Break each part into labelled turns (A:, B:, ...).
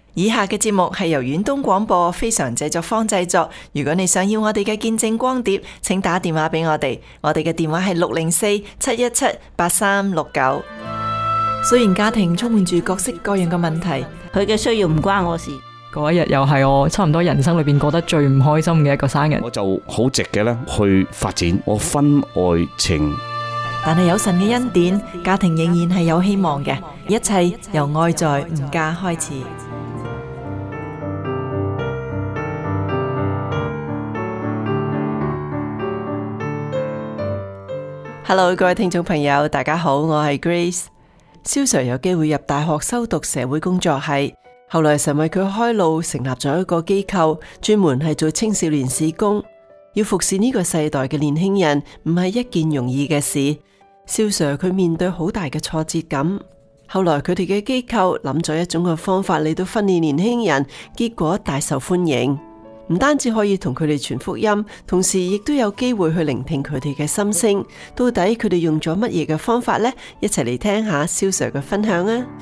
A: 以下嘅節目係由遠東廣播非常製作坊製作。如果你想要我哋嘅見證光碟，請打電話俾我哋。我哋嘅電話係604-717-8369。雖然家庭充滿住各式各樣嘅問題，
B: 佢嘅需要唔關我事。
C: 嗰一日又係我差唔多人生裏邊過得最唔開心嘅一個生日。
D: 我就好直嘅咧去發展我婚外情。
A: 但係有神嘅恩典，家庭仍然係有希望嘅。一切由愛在吾家開始。Hello， 各位聽眾朋友，大家好，我係 Grace。蕭 Sir 有機會入大學修讀社會工作系，後來神為佢開路，成立咗一個機構，專門係做青少年事工。要服侍呢個世代嘅年輕人，唔係一件容易嘅事。蕭 Sir 佢面對好大嘅挫折感，後來佢哋嘅機構諗咗一種嘅方法嚟到訓練年輕人，結果大受歡迎。唔單止可以同佢哋傳福音，同時亦都有機會去聆聽佢哋嘅心聲。到底佢哋用咗乜嘢嘅方法呢？一齊嚟聽下蕭 Sir 嘅分享啊！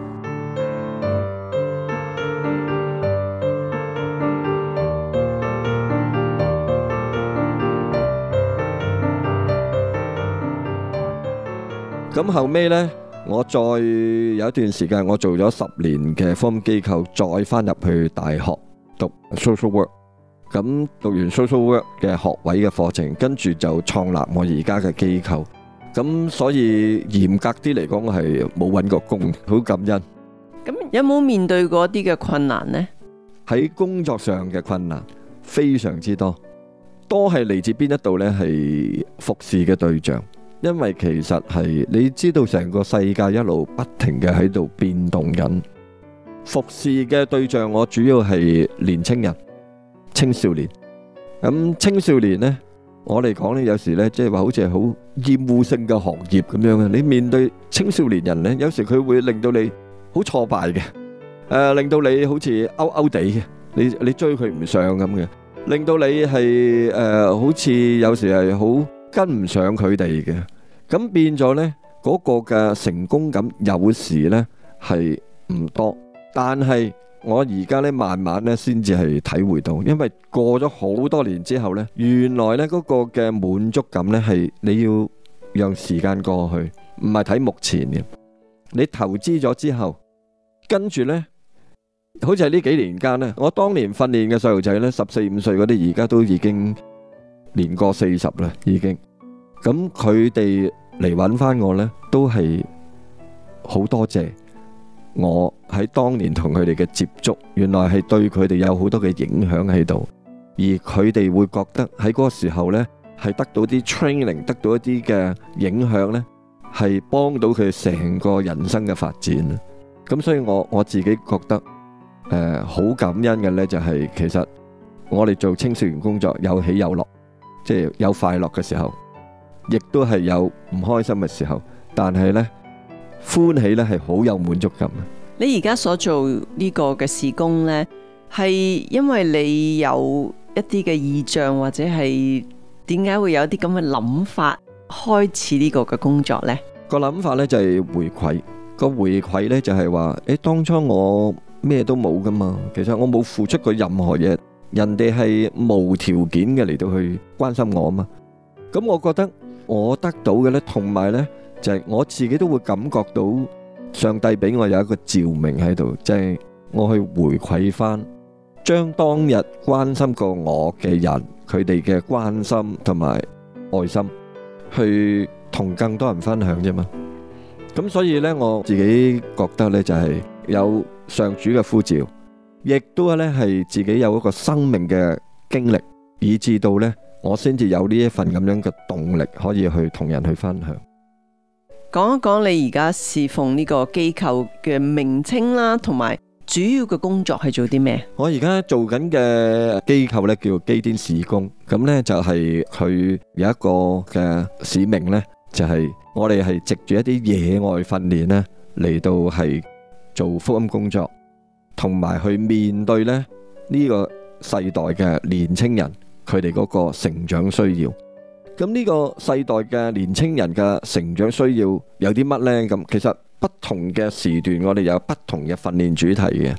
E: 咁後尾呢，我再有一段時間，我做咗10年嘅福音機構，再翻入去大學讀 social work。咁讀完 social work 嘅學位嘅課程，跟住就創立我而家嘅機構。咁所以嚴格啲嚟講，我係冇揾過工，好感恩。
A: 咁有冇面對過啲嘅困難呢？
E: 喺工作上嘅困難非常之多，多係嚟自邊一度呢？係服侍嘅對象。因為其實係你知道成個世界一路不停嘅喺度變動緊，服侍嘅對象我主要係年青人、青少年。咁青少年呢，我嚟講呢，有時呢，即係話好似係好厭惡性嘅行業咁樣嘅。你面對青少年人呢，有時佢會令到你好挫敗嘅，令到你好似勾勾地嘅，你追佢唔上咁嘅，令到你係好似有時係好跟唔上佢哋嘅，咁變咗呢嗰個嘅成功感有時呢係唔多，但係我而家呢慢慢呢先至係體會到，因為過咗好多年之後呢，原來呢嗰個嘅滿足感呢係你要讓時間過去，唔係睇目前嘅，你投資咗之後，跟住呢，好似係呢幾年間呢，我當年訓練嘅細路仔呢，14、15歲嗰啲，而家都已經年過40啦，已經。咁佢哋嚟揾翻我呢，都係好多謝我喺當年同佢哋嘅接觸，原來係對佢哋有好多嘅影響喺度，而佢哋會覺得喺嗰個時候呢，係得到啲 training， 得到一啲嘅影響呢，係幫到佢成個人生嘅發展。咁所以我自己覺得好感恩嘅呢，就係其實我哋做青少年工作有喜有樂。即係有快樂嘅時候，亦都係有唔開心嘅時候，但係呢，歡喜呢係好有滿足感。
A: 你而家所做呢個嘅事工呢，係因為你有一啲嘅異象，或者係點解會有啲咁嘅諗法開始呢個嘅工作呢？
E: 個諗法呢就係回饋，個回饋呢就係話，當初我咩都冇噶嘛，其實我冇付出過任何嘢。人哋係無條件嘅嚟到去關心我啊嘛，咁我覺得我得到嘅呢，同埋呢，就係我自己都會感覺到上帝俾我有一個照明喺度，即係我去回饋翻，將當日關心過我嘅人，佢哋嘅關心同埋愛心，去同更多人分享啫嘛。咁所以呢，我自己覺得呢，就係有上主嘅呼召。亦都咧係自己有一個生命嘅經歷，以至到呢，我先至有呢一份咁樣嘅動力，可以去同人去分享。
A: 講一講你而家侍奉呢個機構嘅名稱啦，同埋主要嘅工作係做啲咩？
E: 我而家做緊嘅機構呢，叫基甸事工，咁呢，就係佢有一個嘅使命呢，就係我哋係藉住一啲野外訓練呢嚟到係做福音工作。同埋去面對呢個世代嘅年青人，佢哋嗰個成長需要。咁呢個世代嘅年青人嘅成長需要有啲乜呢？咁其實不同嘅時段，我哋有不同嘅訓練主題嘅。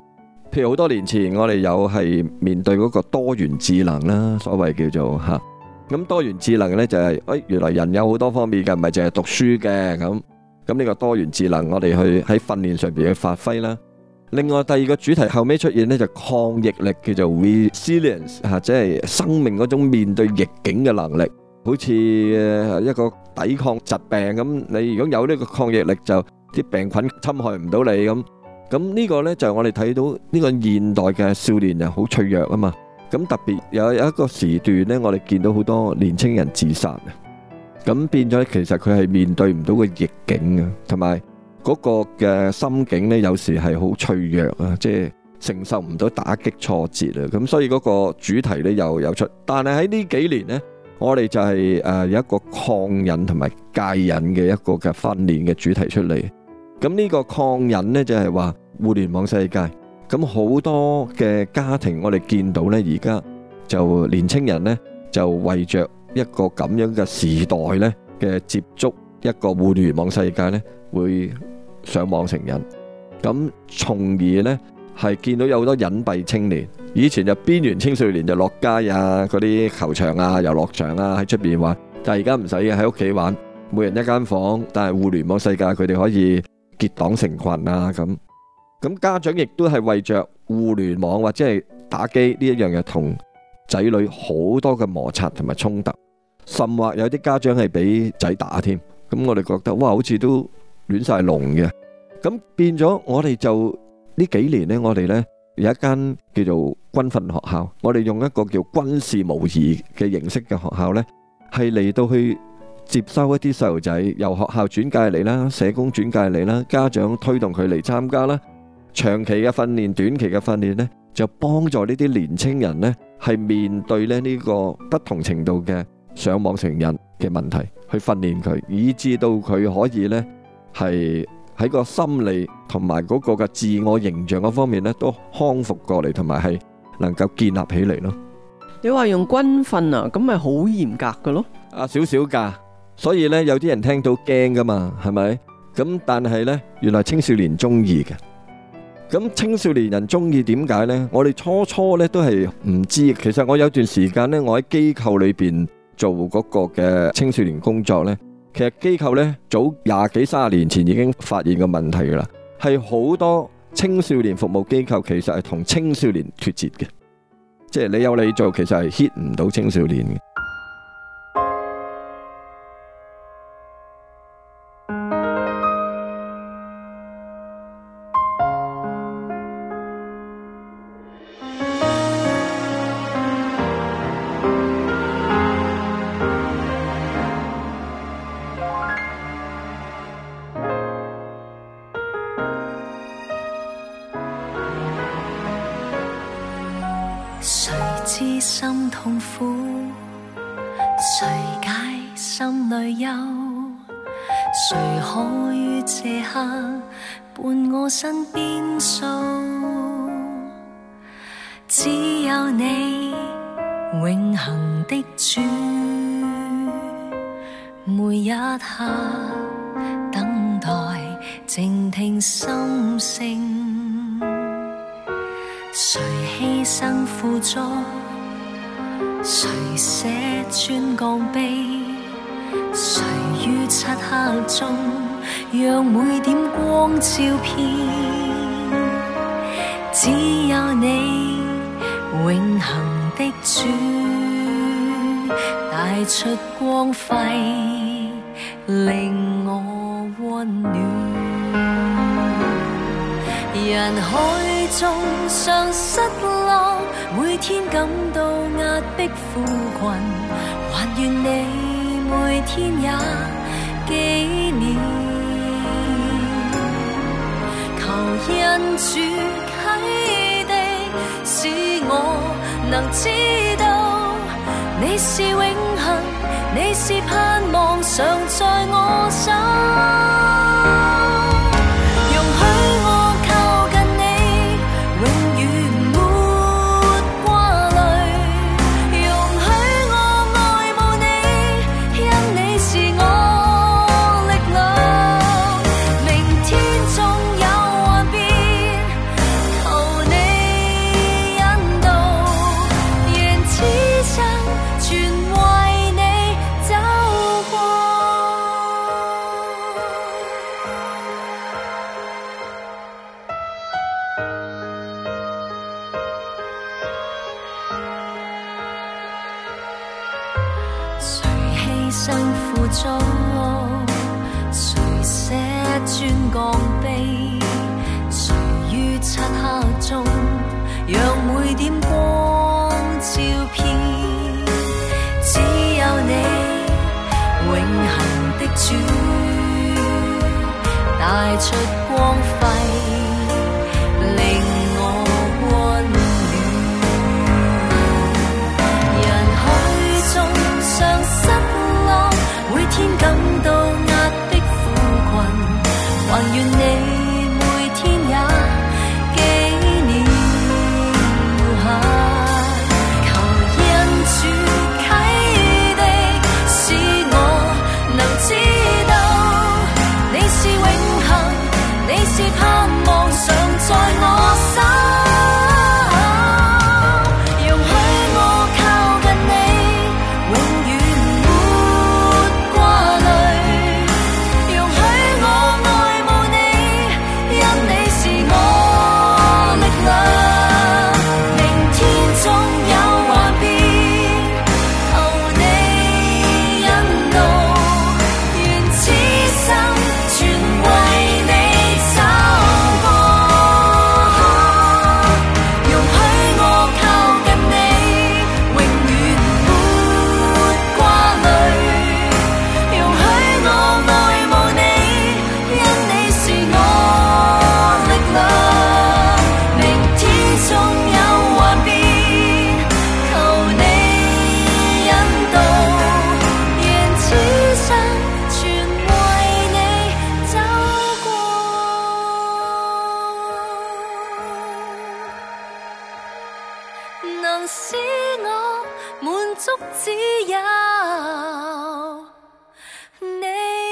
E: 譬如好多年前我哋有係面對嗰個多元智能啦，所謂叫做嚇。咁多元智能呢，就係，原來人有好多方面嘅，唔係淨係讀書嘅咁。咁呢個多元智能，我哋去喺訓練上邊去發揮啦。另外第二個主題後尾出現呢，就抗逆力，叫做 resilience 嚇，即係生命嗰種面對逆境嘅能力。好似一個抵抗疾病咁，你如果有呢個抗逆力，就啲病菌侵害唔到你咁。咁呢個呢，就係我哋睇到呢個現代嘅少年人好脆弱啊嘛。咁特別有一個時段呢，我哋見到好多年青人自殺啊。咁變咗其實佢係面對唔到個逆境啊，同埋嗰個嘅心境呢，有時係好脆弱啊，即係承受唔到打擊挫折啊。咁所以嗰個主題呢又有出，但係喺呢幾年呢，我哋就係有一個抗癮同埋戒癮嘅一個嘅訓練嘅主題出嚟。咁呢個抗癮呢，就係話互聯網世界。咁好多嘅家庭，我哋見到呢，而家就年青人呢，就為着一個咁樣嘅時代呢嘅接觸一個互聯網世界呢，會上網成癮。咁從而呢，係見到有好多隱蔽青年，以前就邊緣青少年就落街啊，嗰啲球場啊、遊樂場啊喺出邊玩，但係而家唔使嘅，喺屋企玩，每人一間房，但係互聯網世界佢哋可以結黨成群啊咁。咁家長亦都係為着互聯網或者係打機呢一樣嘢，同仔女好多嘅摩擦同埋衝突，甚或有啲家長係俾仔打添。咁我哋覺得哇，好似都亂晒龍嘅。咁變咗我哋就呢幾年呢，我哋呢有一間叫做軍訓學校，我哋用一個叫軍事模擬嘅形式嘅學校呢，係嚟到去接收一啲細路仔，由學校轉介嚟啦，社工轉介嚟啦，家長推動佢嚟參加啦。長期嘅訓練、短期嘅訓練呢，就幫助呢啲年青人呢，係面對呢個不同程度嘅上網成癮嘅問題，去訓練佢，以至到佢可以呢，係喺個心理同埋嗰個嘅自我形象嗰方面呢，都康復過嚟，同埋係能夠建立起嚟咯。
A: 你話用軍訓啊，咁咪好嚴格㗎咯？
E: 少少㗎，所以呢，有啲人聽到驚㗎嘛，係咪？咁但係呢，原來青少年中意嘅。咁青少年人中意點解呢？我哋初呢都係唔知。其實我有段時間呢，我喺機構裏邊做嗰個嘅青少年工作呢，其實機構呢，早20幾30年前已經發現個問題噶啦，係好多青少年服務機構其實係同青少年脫節嘅，即係你有你做，其實係 hit 唔到青少年嘅。
F: 誰知心痛苦，誰解心裏憂，誰可於這刻伴我身邊訴，只有你永恆的主，每一刻等待靜聽心聲，誰犧牲輔助，誰捨尊降卑，誰於漆黑中讓每點光照遍，只有你永恆的主帶出光輝，令我溫暖。人海中常失落，每天感到壓迫苦困，還願你每天也紀念，求恩主啟迪，使我能知道你是永恆，你是盼望常在我心，容許我生苦楚，誰捨尊降卑？誰於漆黑中，讓每點光照遍？只有你，永恆的主，帶出光輝，令我溫暖。人海中常失落，每天感到壓迫苦困，還願你每天也紀念下。求恩主啟迪，使我能知道你是永恆，你是盼望常在我心。容許我靠近你，永遠沒掛慮。容許我愛慕你，因你是我力量。明天總有幻變，求你引導，願此生全為你走過。容許我靠近你，永遠沒掛慮。容許我愛慕你，因你是我力量。明天總有幻變，求你引導，願此生全為你走過。能使我滿足只有你。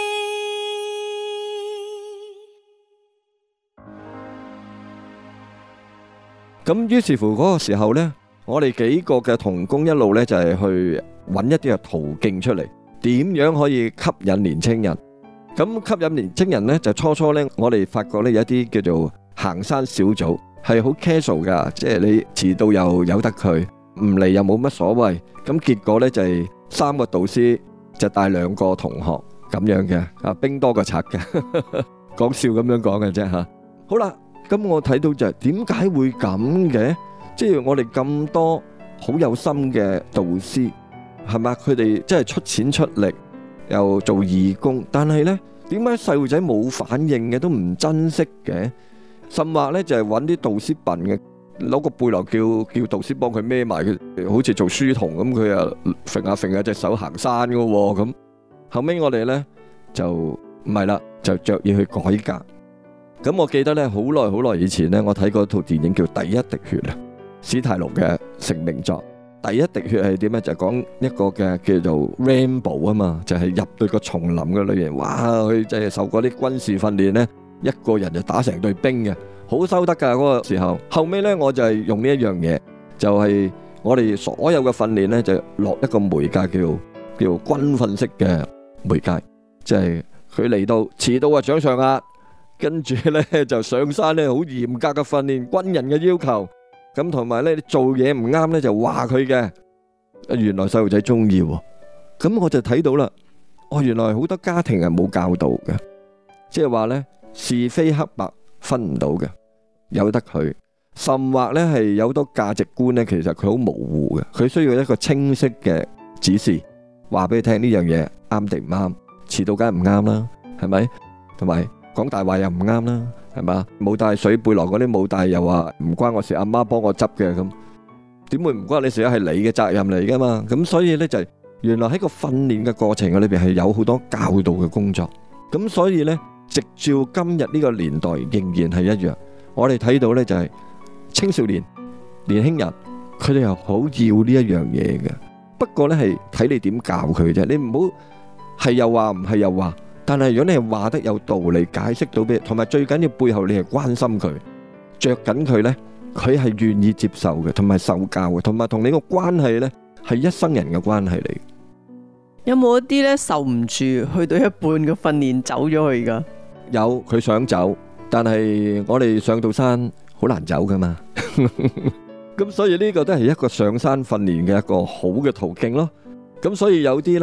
E: 咁於是乎嗰個時候呢，我哋幾個嘅同工一路呢，就係去揾一啲嘅途徑出嚟，點樣可以吸引年青人。咁吸引年青人呢，就初呢，我哋發覺呢，有一啲叫做行山小組，係好 casual 噶，即係你遲到又由得佢，唔嚟又冇乜所謂。咁結果呢，就係3個導師就帶2個同學咁樣嘅，啊兵多過賊嘅，講笑咁樣講嘅啫嚇。好啦。咁我睇到就係點解會咁嘅？即係我哋咁多好有心嘅導師，係嘛？佢哋真係出錢出力，又做義工，但係呢，點解細路仔冇反應嘅，都唔珍惜嘅？甚或呢，就係揾啲導師笨嘅，攞個背囊叫導師幫佢孭埋佢，好似做書童咁，佢又揈下揈下隻手行山噶喎。咁後尾我哋呢，就唔係啦，就着意去改革。咁我記得咧，好耐以前咧，我睇過一套電影叫《第一滴血》啊，史泰龍嘅成名作。第一滴血係點咧？就係講一個嘅叫做 Rambo 啊嘛，就係入到個叢林嘅裏邊，哇！佢即係受過啲軍事訓練咧，一個人就打成隊兵嘅，好收得噶嗰個時候。後尾咧，我就係用呢一樣嘢，就係我哋所有嘅訓練咧，就落一個媒介叫軍訓式嘅媒介，即係佢嚟到遲到啊，掌上壓。跟住咧就上山咧，好嚴格嘅訓練，軍人嘅要求。咁同埋咧，你做嘢唔啱咧，就話佢嘅。原來細路仔中意喎。咁我就睇到啦。原來好多家庭係冇教導嘅，即係話咧是非黑白分唔到嘅，由得佢。甚或咧係有好多價值觀咧，其實佢好模糊嘅，佢需要一個清晰嘅指示，話俾你聽呢樣嘢啱定唔啱，遲到梗係唔啱啦，係咪？同埋。講大話又唔啱啦，係嘛？冇帶水背囊嗰啲冇帶，又話唔關我事，阿媽幫我執嘅，咁點會唔關你事啊？係你嘅責任嚟噶嘛？咁所以呢，就係原來喺個訓練嘅過程嘅裏邊係有好多教導嘅工作。咁所以呢，直照今日呢個年代仍然係一樣。我哋睇到呢，就係青少年、年輕人，佢哋又好要呢一樣嘢嘅。不過呢，係睇你點教佢啫。你唔好係又話唔係又話。但係如果你係話得有道理，解釋到俾，同埋最緊要背後你係關心佢，着緊佢呢，佢係願意接受嘅，同埋受教嘅，同埋同你個關係呢係一生人嘅關係嚟。
A: 有冇一啲呢受唔住，去到一半嘅訓練走咗去噶？
E: 有，佢想走，但係我哋上到山好難走噶嘛。咁所以呢個都係一個上山訓練嘅一個好嘅途徑咯。咁所以有啲呢。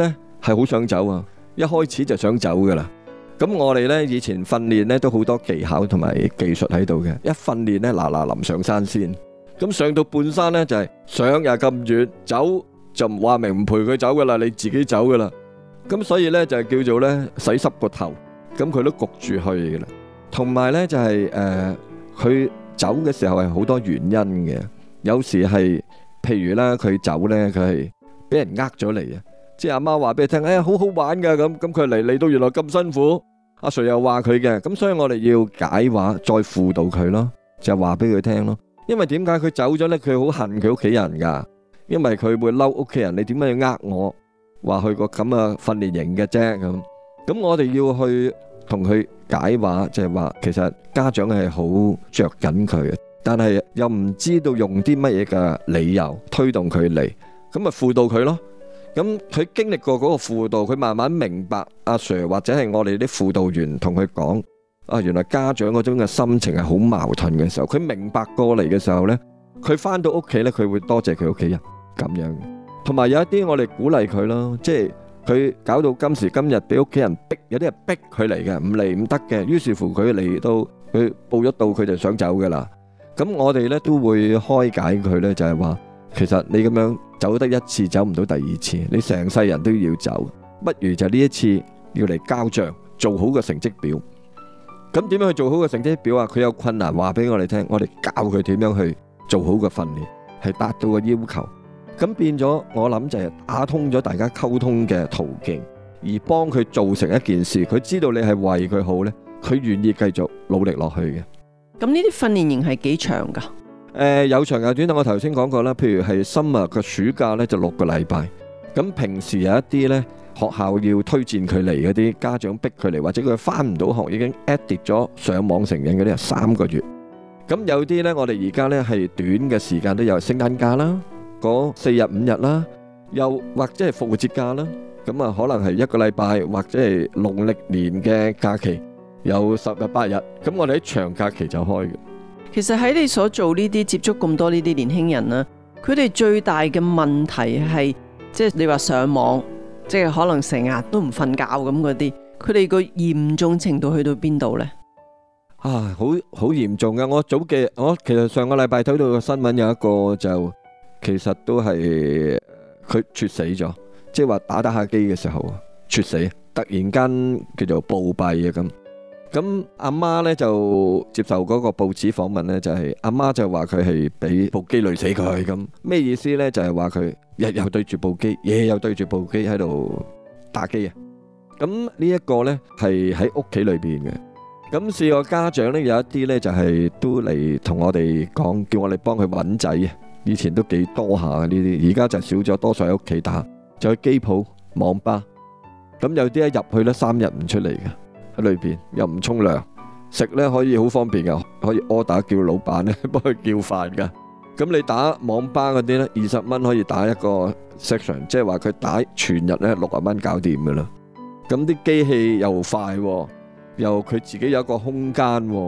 E: 係好想走啊，一開始就想走噶啦。咁我哋呢，以前訓練呢都好多技巧同埋技術喺度嘅，一訓練呢嗱臨上山先。咁上到半山呢，就係上又咁遠，走就唔話明唔陪佢走噶啦，你自己走噶啦。咁所以呢，就係叫做呢洗濕個頭，咁佢都焗住去噶啦。同埋呢，就係佢走嘅時候係好多原因嘅，有時係譬如啦，佢走呢，佢係俾人呃咗嚟啊。即係阿媽話俾佢聽，哎呀好好玩噶，咁佢嚟到原來咁辛苦，阿 Sir 又話佢嘅，咁所以我哋要解話，再輔導佢咯，就話俾佢聽咯。因為點解佢走咗呢？佢好恨佢屋企人噶，因為佢會嬲屋企人，你點解要呃我，話去個咁嘅訓練營嘅啫咁。咁我哋要去同佢解話，就係話其實家長係好着緊佢嘅，但係又唔知道用啲乜嘢嘅理由推動佢嚟，咁咪輔導佢咯。咁佢經歷過嗰個輔導，佢慢慢明白阿 Sir 或者係我哋啲輔導員同佢講，啊原來家長嗰種嘅心情係好矛盾嘅時候，佢明白過嚟嘅時候呢，佢翻到屋企呢，佢會多謝佢屋企人咁樣。同埋有一啲我哋鼓勵佢咯，即係佢搞到今時今日俾屋企人逼，有啲係逼佢嚟嘅，唔嚟唔得嘅。於是乎佢嚟到佢報咗到，佢就想走噶啦。咁我哋呢都會開解佢呢，就係話其實你咁樣走得一次，走唔到第二次，你成世人都要走，不如就呢一次要嚟交賬，做好個成績表。咁點樣去做好個成績表啊？佢有困難話俾我哋聽，我哋教佢點樣去做好個訓練，係達到個要求。咁變咗我諗就係打通咗大家溝通嘅途徑，而幫佢做成一件事，佢知道你係為佢好呢，佢願意繼續努力落去嘅。
A: 咁呢啲訓練營係幾長噶？
E: 有長有短，我頭先講過啦。譬如係summer嘅暑假呢，就6個禮拜。咁平時有一啲呢，學校要推薦佢嚟嗰啲，家長逼佢嚟，或者佢翻唔到學已經 edit 咗上網成癮嗰啲，係3個月。咁有啲呢，我哋而家呢係短嘅時間都有聖誕假啦，嗰4日5日啦，又或者係復活節假啦。咁啊，可能係1個禮拜，或者係農曆年嘅假期有10日8日。咁我哋喺長假期就開嘅。
A: 其實喺你所做呢啲接觸咁多呢啲年輕人啦，佢哋最大嘅問題係，即係你話上網，即係可能成日都唔瞓覺咁嗰啲，佢哋個嚴重程度去到邊度呢？
E: 啊，好嚴重噶！我其實上個禮拜睇到個新聞，有一個就其實都係佢猝死咗，即係話打下機嘅時候猝死，突然間叫做暴斃啊咁。咁阿媽呢就接受嗰個報紙訪問呢，就係阿媽就話佢係俾部機累死佢咁。咩意思呢？就係話佢日又對住部機，夜又對住部機喺度打機啊。咁呢一個呢係喺屋企裏邊嘅。咁試過家長呢，有一啲呢就係都嚟同我哋講，叫我哋幫佢揾仔啊。以前都幾多下呢啲，而家就少咗，多數喺屋企打，就去機鋪、網吧。咁有啲一入去呢3日唔出嚟嘅。喺裏邊又唔沖涼，食呢可以好方便噶，可以 order 叫老闆呢幫佢叫飯噶。咁你打網吧嗰啲呢，20蚊可以打一個 section， 即係話佢打全日呢60蚊搞掂噶啦。咁啲機器又快，又佢自己有一個空間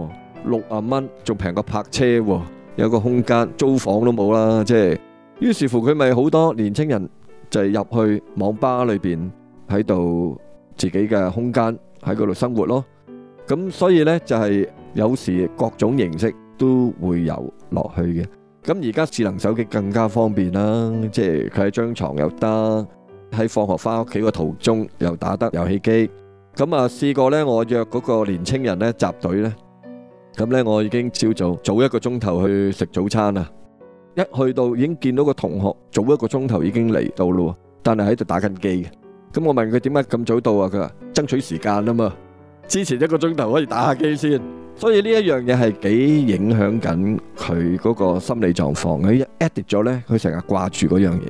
E: ，60蚊仲平過泊車，有個空間租房都冇啦。即係於是乎佢咪好多年青人就係入去網吧裏邊喺度自己嘅空間。喺嗰度生活咯，咁所以呢，就係有時各種形式都會有落去嘅。咁而家智能手機更加方便啦，即係佢喺張床又得，喺放學翻屋企個途中又打得遊戲機。咁啊試過呢，我約嗰個年青人呢集隊呢，咁呢，我已經朝早1個鐘頭去食早餐啦。一去到已經見到個同學早1個鐘頭已經嚟到咯，但係喺度打緊機嘅。咁我問佢點解咁早到啊？佢話爭取時間啊嘛，之前1個鐘頭可以打下機先，所以呢一樣嘢係幾影響緊佢嗰個心理狀況。佢一 edit 咗呢，佢成日掛住嗰樣嘢。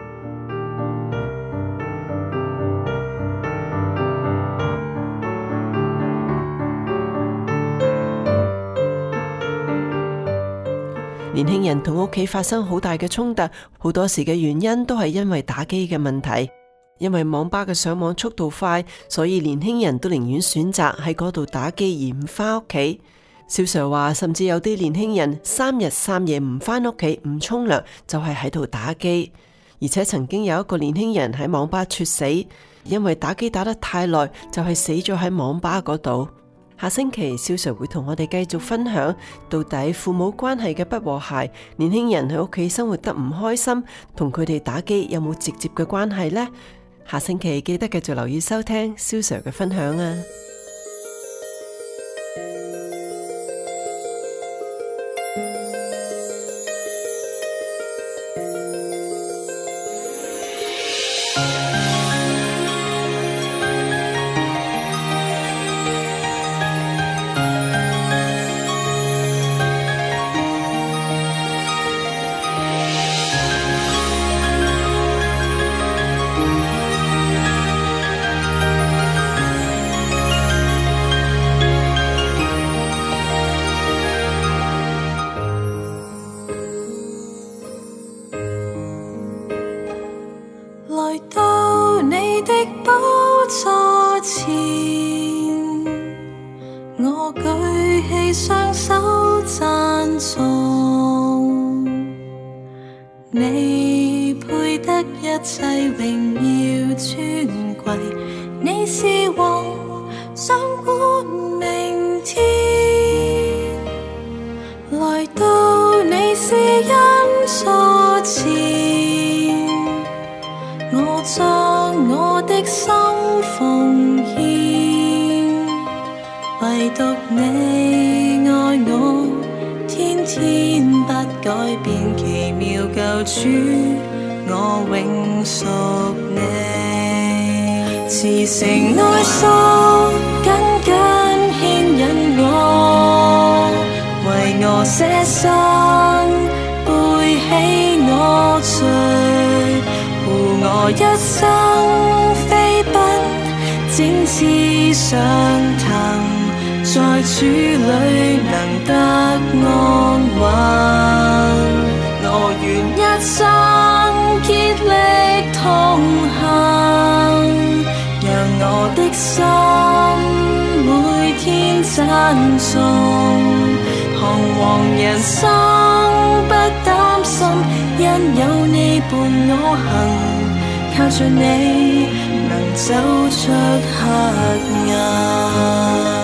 A: 年輕人同屋企發生好大嘅衝突，好多時嘅原因都係因為打機嘅問題。因為網吧嘅上網速度快，所以年輕人都寧願選擇喺嗰度打機而唔翻屋企。小 Sir 話，甚至有啲年輕人3日3夜唔翻屋企，唔沖涼，就係喺度打機。 而且曾經有一個年輕人喺網吧猝死，因為打機打得太耐，就係死咗喺網吧嗰度。下星期蕭 Sir 會同我哋繼續分享到底父母關係嘅不和諧，年輕人喺屋企生活得唔開心，同佢哋打機有冇直接嘅關係呢？下星期記得繼續留意收聽蕭 Sir 嘅分享啊！
F: 來到你的寶座前，我舉起雙手讚頌，你配得一切榮耀尊貴，你是王，掌管明天。來到你施恩座前，我將我的心奉獻，唯獨你愛我，天天不改變，奇妙救主，我永屬你。慈繩愛索緊緊牽引我，為我捨身，背起我罪，我一生飛奔，展翅上騰，在主裏能得安穩。我願一生竭力同行，讓我的心每天讚頌，彷徨人生不擔心，因有你伴我行，靠着你能走出黑暗。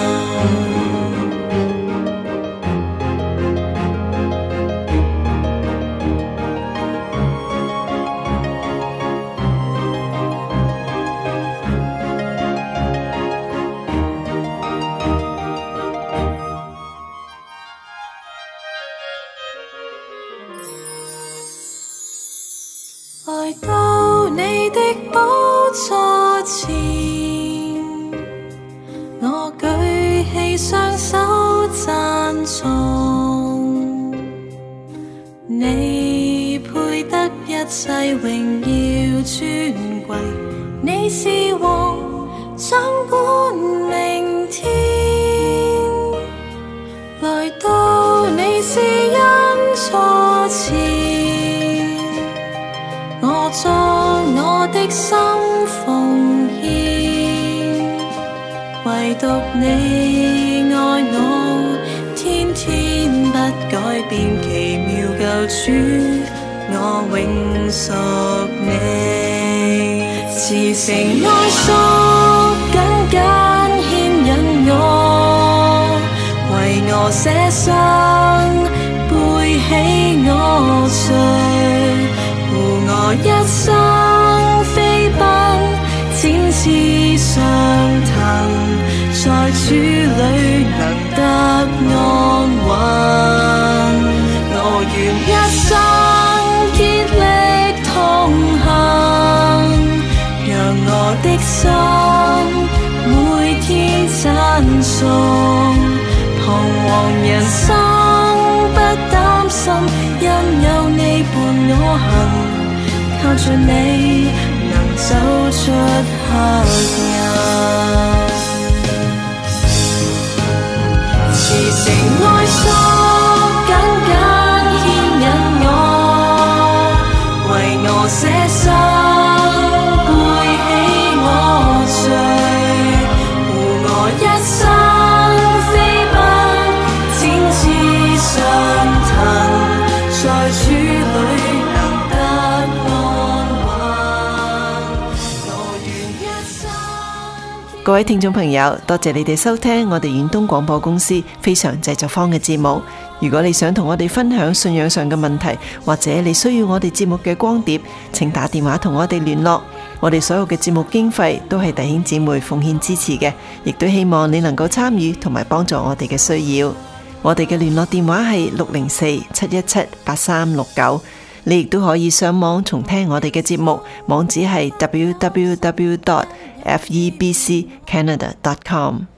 F: 來到你的寶座前，我舉起雙手讚頌，你配得一切榮耀尊貴，你是王，掌管明天。來到你施恩座前，我將我的心奉獻，唯獨你愛我，天天不改變，奇妙救主，我永屬你。慈繩愛索緊緊牽引我，為我捨身，背起我罪，我一生飛奔，展翅上騰，在主裏能得安穩。我願一生竭力同行，讓我的心每天讚頌，彷徨人生不擔心，因有你伴我行，靠着你能走出黑暗。慈繩愛索緊緊牽引我，為我捨身，背起我罪，護我一生飛奔，展翅上騰，在主裏能得安
A: 各位聽眾朋友，多謝你哋收聽我哋遠東廣播公司非常製作坊嘅節目。如果你想同我哋分享信仰上嘅問題，或者你需要我哋節目嘅光碟，請打電話同我哋聯絡。我哋所有嘅節目經費都係弟兄姊妹奉獻支持嘅，亦都希望你能夠參與同埋幫助我哋嘅需要。我哋嘅聯絡電話係604-717-8369。你亦都可以上網重聽我哋嘅節目，網址係www.febccanada.com。